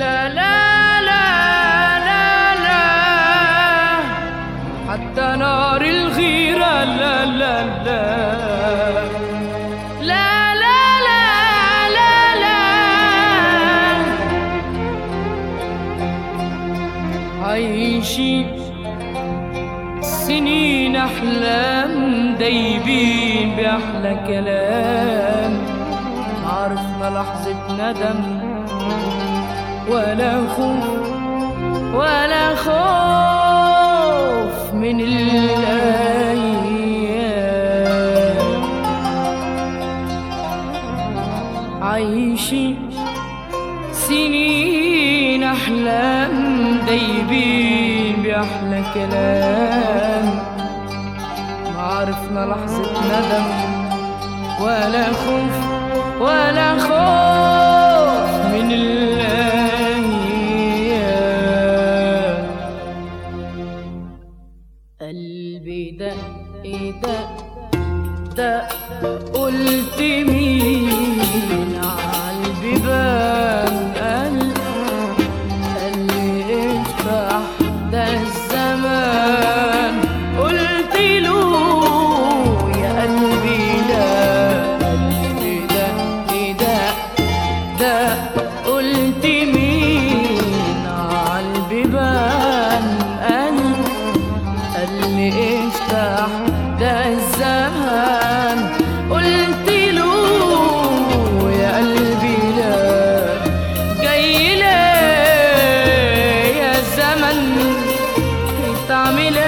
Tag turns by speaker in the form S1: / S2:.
S1: لا لا لا لا لا، حتى نار الغيرة لا لا لا لا لا لا لا، عايشين سنين أحلام دايبين بأحلى كلام، عرفنا لحظة ندم ولا خوف ولا خوف من الأيام، عايشين سنين أحلام دايبين بأحلى كلام، ما عرفنا لحظة ندم ولا خوف ولا خوف من الأيام. قلبي دق دق دق، قلت مين عالبيبان؟ قال لي افتح ده الزمان، قلت له يا قلبي لا. قلبي دق دق دق، قلت مين عالبيبان؟ قال لي افتح ده الزمان، قلت له يا قلبي لا. جاي ليه يا زمن تعمل